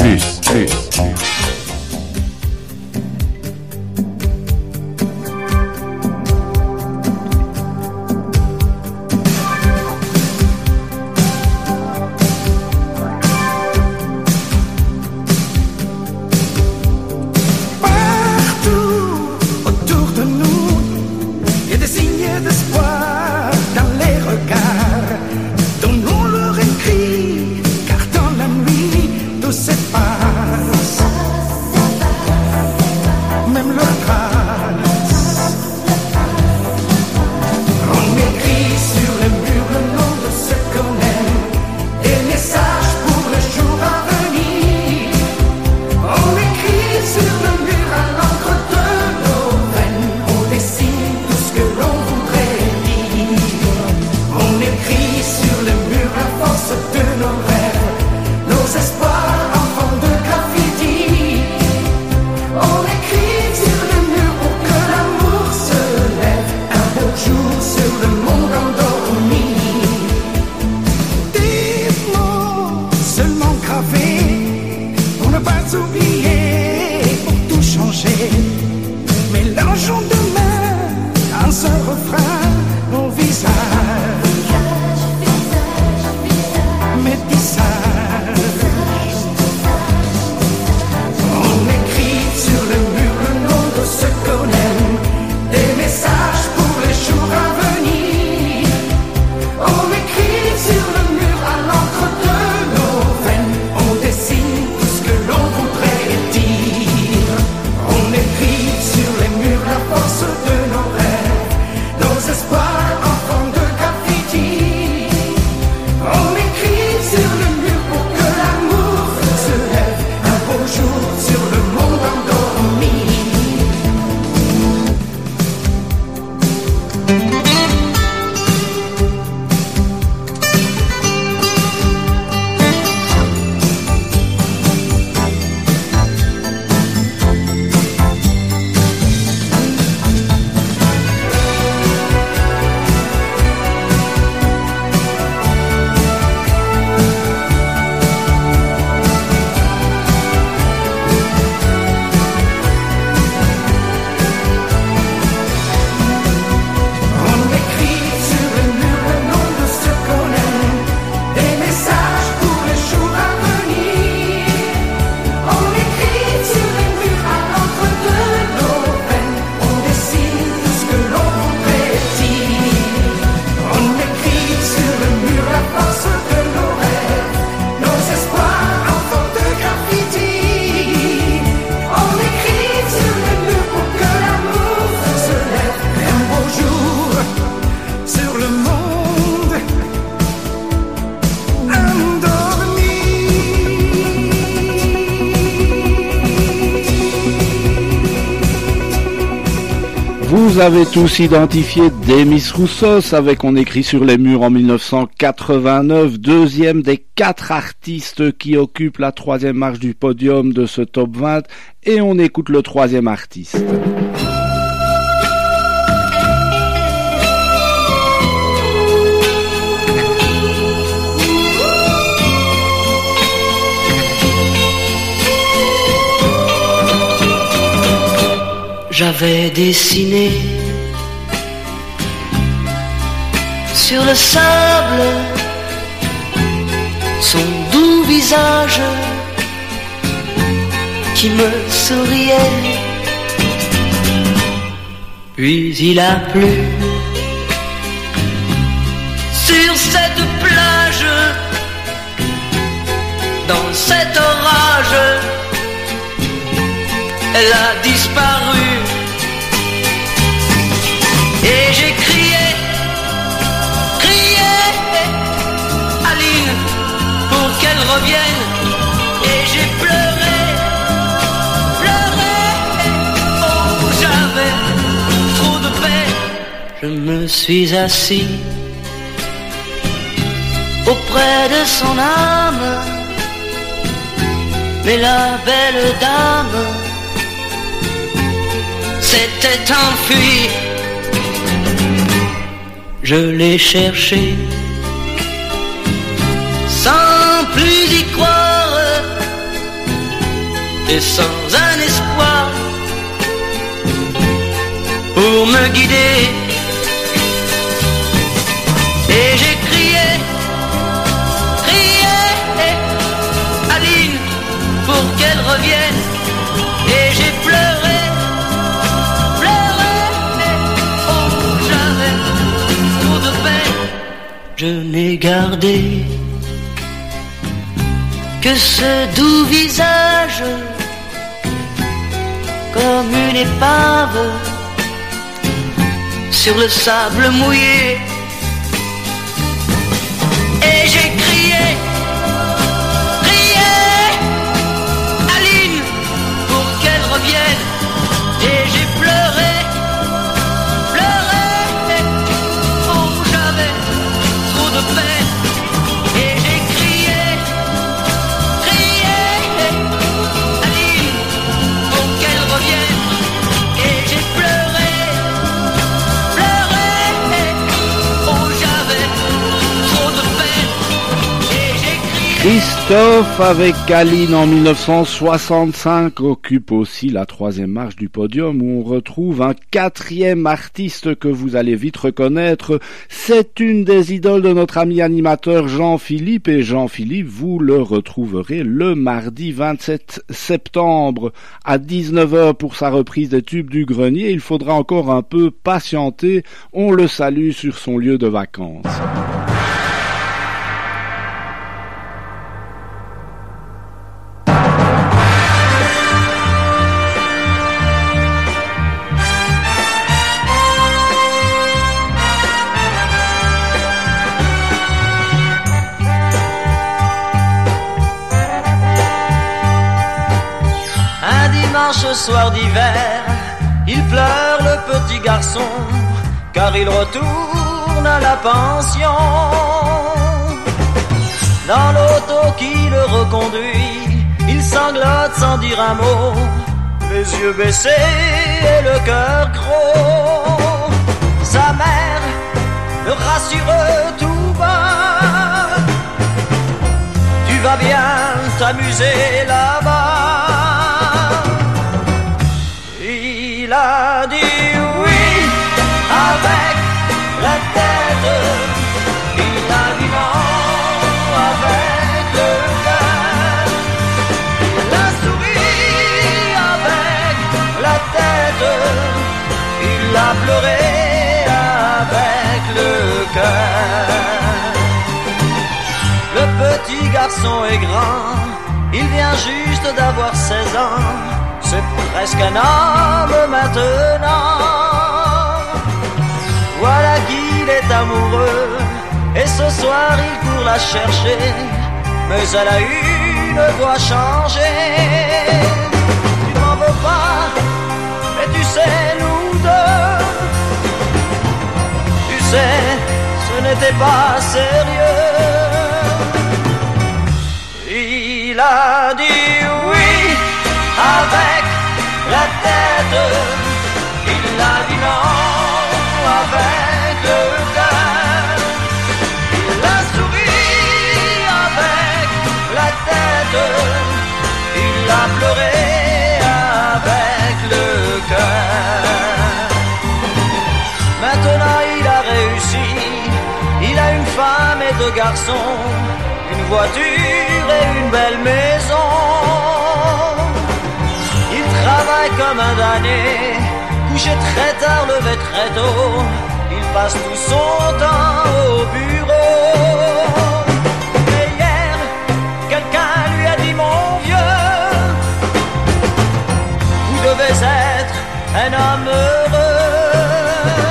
Autour de nous, il y a des signes d'espoir dans les regards. Donnons leur écrit, car dans la nuit tout s'efface. Vous avez tous identifié Demis Roussos avec On écrit sur les murs en 1989, deuxième des 4 artistes qui occupent la 3e marche du podium de ce top 20, et on écoute le 3e artiste. J'avais dessiné sur le sable son doux visage qui me souriait. Puis il a plu sur cette plage, dans cet orage, elle a disparu. Et j'ai crié, Aline, pour qu'elle revienne. Et j'ai pleuré, oh j'avais trop de peine. Je me suis assis auprès de son âme, mais la belle dame s'était enfuie. Je l'ai cherché sans plus y croire et sans un espoir pour me guider. Et j'ai crié, Aline, pour qu'elle revienne. Et j'ai pleuré, je n'ai gardé que ce doux visage comme une épave sur le sable mouillé. Et j'ai crié, Aline, pour qu'elle revienne. Et j'ai pleuré, et j'ai crié, Aline, pour qu'elle revienne. Et j'ai pleuré, oh j'avais trop de peine. Et j'ai crié. Christophe avec Aline en 1965 occupe aussi la 3e marche du podium, où on retrouve un 4e artiste que vous allez vite reconnaître. C'est une des idoles de notre ami animateur Jean-Philippe, et Jean-Philippe, vous le retrouverez le mardi 27 septembre à 19h pour sa reprise des Tubes du Grenier. Il faudra encore un peu patienter. On le salue sur son lieu de vacances. Ce soir d'hiver, il pleure le petit garçon, car il retourne à la pension. Dans l'auto qui le reconduit, il sanglote sans dire un mot, les yeux baissés et le cœur gros. Sa mère le rassure tout bas, tu vas bien t'amuser là-bas. Il a dit oui avec la tête, il a dit non avec le cœur. Il a souri avec la tête, il a pleuré avec le cœur. Le petit garçon est grand, il vient juste d'avoir 16 ans. C'est presque un homme maintenant. Voilà qu'il est amoureux, et ce soir il court la chercher, mais elle a une voix changée. Tu m'en veux pas, mais tu sais nous deux, sais, ce n'était pas sérieux. Il a dit oui avec la tête, il a dit non avec le cœur. Il a souri avec la tête, il a pleuré avec le cœur. Maintenant il a réussi, il a une femme et deux garçons, une voiture et une belle maison. Il travaille comme un damné, couché très tard, levé très tôt. Il passe tout son temps au bureau. Mais hier, quelqu'un lui a dit, mon vieux, vous devez être un homme heureux.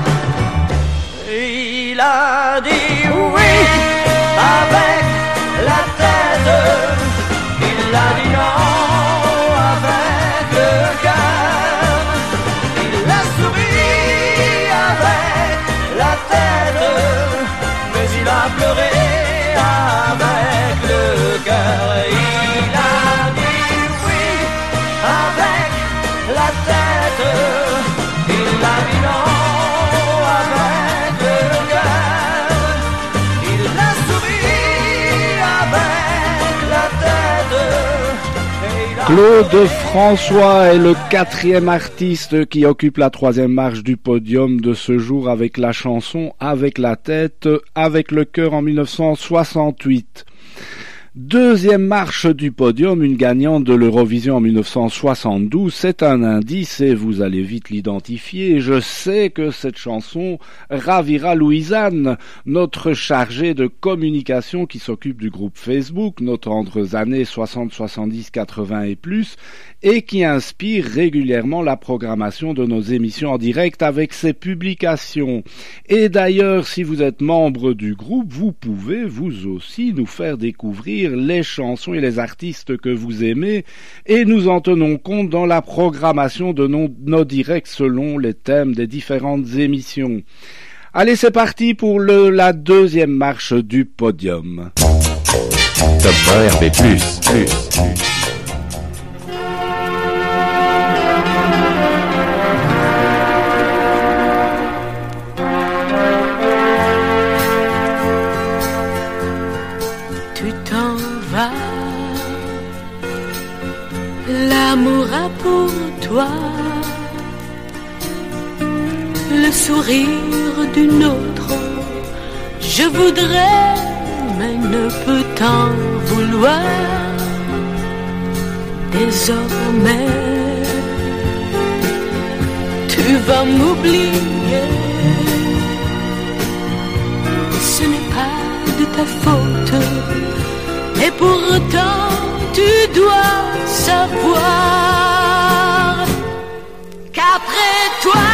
Il a dit oui avec la tête, il a dit non avec le cœur. Il a souri avec la tête, mais il a pleuré avec le cœur. Il a dit oui avec la tête, il a dit non avec le cœur. Il a souri avec la tête. Claude François est le 4e artiste qui occupe la 3e marche du podium de ce jour avec la chanson Avec la tête, avec le cœur en 1968. 2e marche du podium, une gagnante de l'Eurovision en 1972, c'est un indice et vous allez vite l'identifier. Je sais que cette chanson ravira Louisanne, notre chargée de communication qui s'occupe du groupe Facebook, nos tendres années 60, 70, 80 et plus, et qui inspire régulièrement la programmation de nos émissions en direct avec ses publications. Et d'ailleurs, si vous êtes membre du groupe, vous pouvez vous aussi nous faire découvrir les chansons et les artistes que vous aimez, et nous en tenons compte dans la programmation de nos directs selon les thèmes des différentes émissions. Allez, c'est parti pour la 2e marche du podium. Top 20 RB+. L'amour a pour toi le sourire d'une autre. Je voudrais, mais ne peux t'en vouloir. Désormais, tu vas m'oublier. Ce n'est pas de ta faute. Et pourtant, tu dois savoir qu'après toi,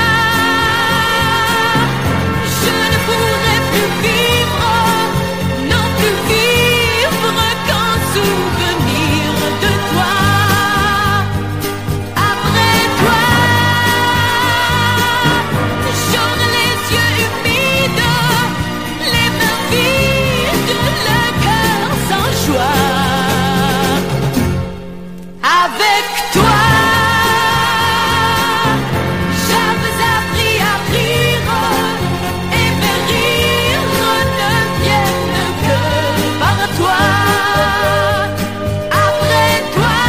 je ne pourrai plus vivre, non plus vivre qu'en souvenir de toi. Après toi, j'aurai les yeux humides, les mains vides, le cœur sans joie. Avec toi, j'avais appris à rire, et mes rires ne viennent que par toi. Après toi,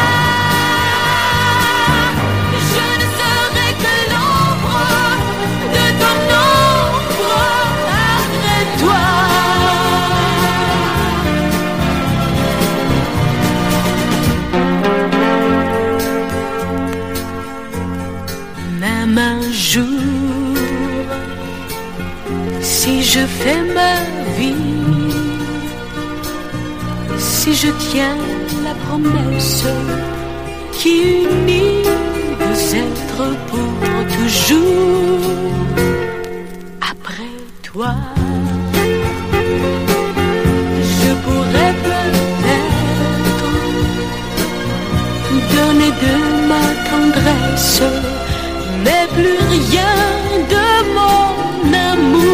je ne serai que l'ombre de ton ombre. Après toi. Même un jour, si je fais ma vie, si je tiens la promesse qui unit deux êtres pour toujours, après toi, je pourrais peut-être donner de ma tendresse, mais plus rien de mon amour.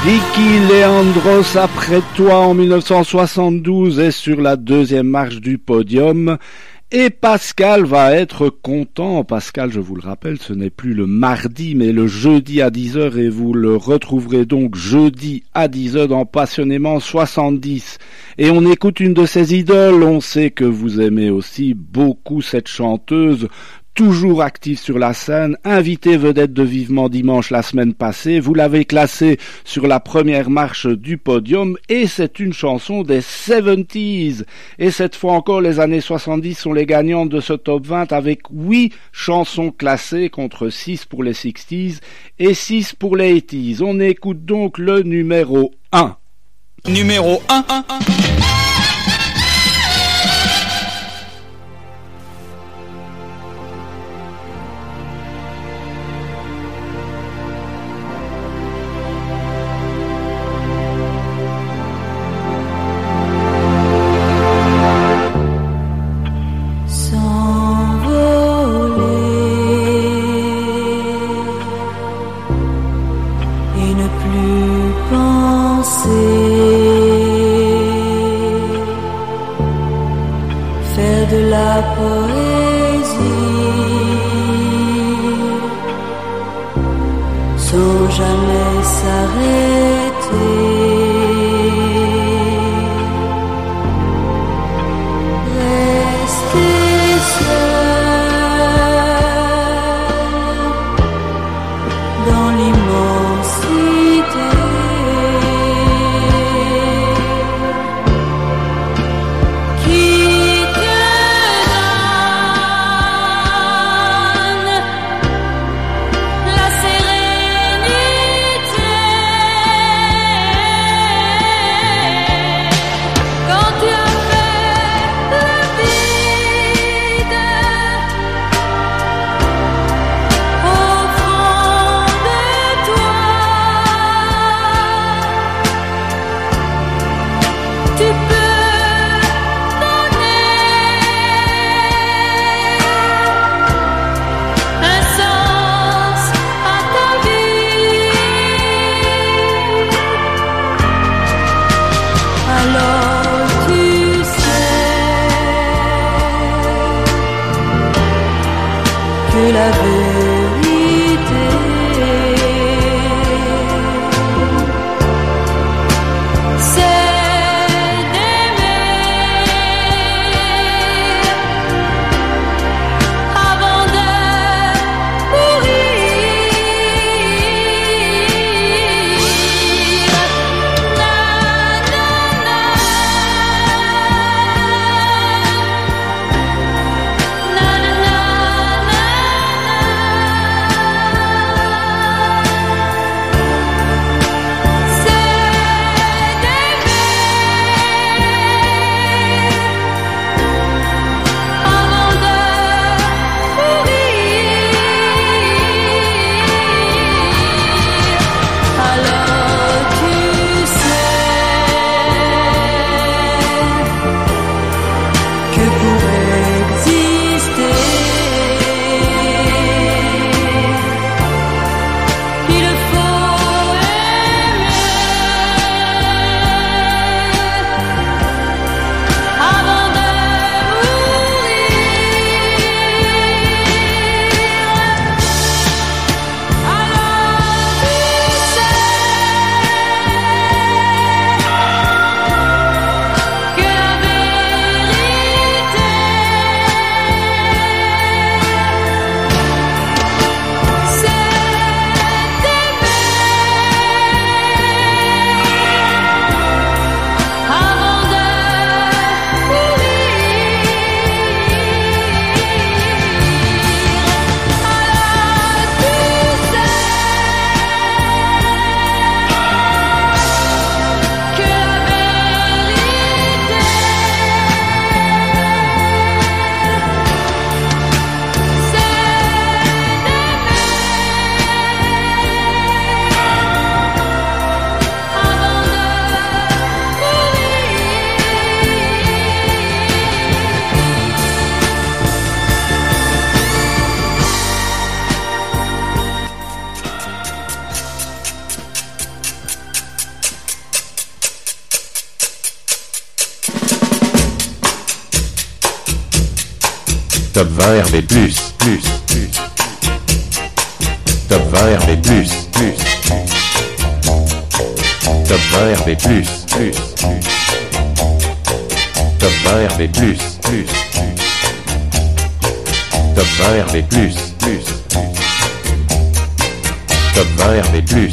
Vicky Leandros, après toi en 1972, est sur la deuxième marche du podium. Et Pascal va être content. Pascal, je vous le rappelle, ce n'est plus le mardi, mais le jeudi à 10h, et vous le retrouverez donc jeudi à 10h dans Passionnément 70. Et on écoute une de ses idoles. On sait que vous aimez aussi beaucoup cette chanteuse, toujours active sur la scène, invitée vedette de Vivement Dimanche la semaine passée. Vous l'avez classée sur la première marche du podium et c'est une chanson des 70s. Et cette fois encore, les années 70 sont les gagnantes de ce top 20 avec 8 chansons classées contre 6 pour les 60s et 6 pour les 80s. On écoute donc le numéro 1. Numéro 1. Top 20 RB+, Top 20 RB+, Top 20 RB+, Top 20 RB+, Top 20 RB+, Top 20 RB+.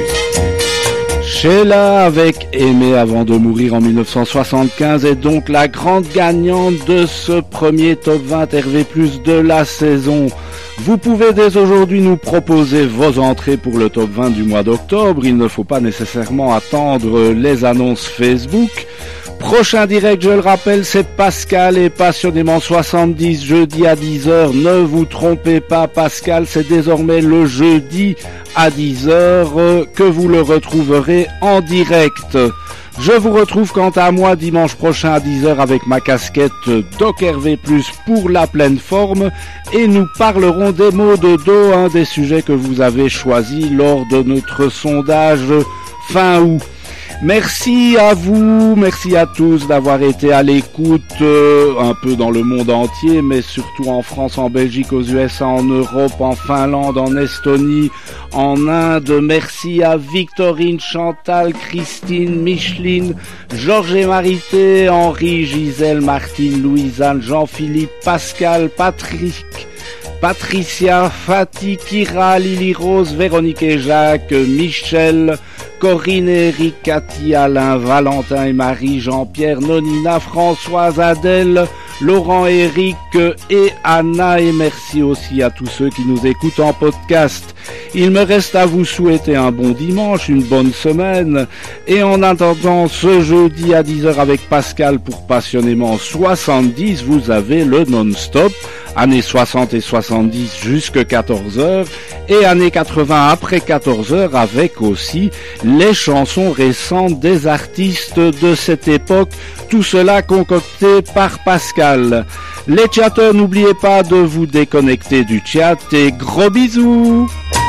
Sheila avec Aimer avant de mourir en 1975 est donc la grande gagnante de ce premier Top 20 RV+ de la saison. Vous pouvez dès aujourd'hui nous proposer vos entrées pour le Top 20 du mois d'octobre. Il ne faut pas nécessairement attendre les annonces Facebook. Prochain direct, je le rappelle, c'est Pascal et Passionnément 70, jeudi à 10h. Ne vous trompez pas, Pascal, c'est désormais le jeudi à 10h que vous le retrouverez en direct. Je vous retrouve quant à moi dimanche prochain à 10h avec ma casquette Doc RV+, pour la pleine forme, et nous parlerons des maux de dos, un des sujets que vous avez choisi lors de notre sondage fin août. Merci à vous, merci à tous d'avoir été à l'écoute un peu dans le monde entier, mais surtout en France, en Belgique, aux USA, en Europe, en Finlande, en Estonie, en Inde. Merci à Victorine, Chantal, Christine, Micheline, Georges et Marité, Henri, Gisèle, Martine, Louisanne, Jean-Philippe, Pascal, Patrick, Patricia, Fatih, Kira, Lily Rose, Véronique et Jacques, Michel, Corinne, Eric, Cathy, Alain, Valentin et Marie, Jean-Pierre, Nonina, Françoise, Adèle, Laurent, Eric et Anna, et merci aussi à tous ceux qui nous écoutent en podcast. Il me reste à vous souhaiter un bon dimanche, une bonne semaine, et en attendant ce jeudi à 10h avec Pascal pour Passionnément 70, vous avez le non-stop, années 60 et 70 jusqu'à 14h, et années 80 après 14h avec aussi les chansons récentes des artistes de cette époque, tout cela concocté par Pascal. Les chatteurs, n'oubliez pas de vous déconnecter du chat et gros bisous!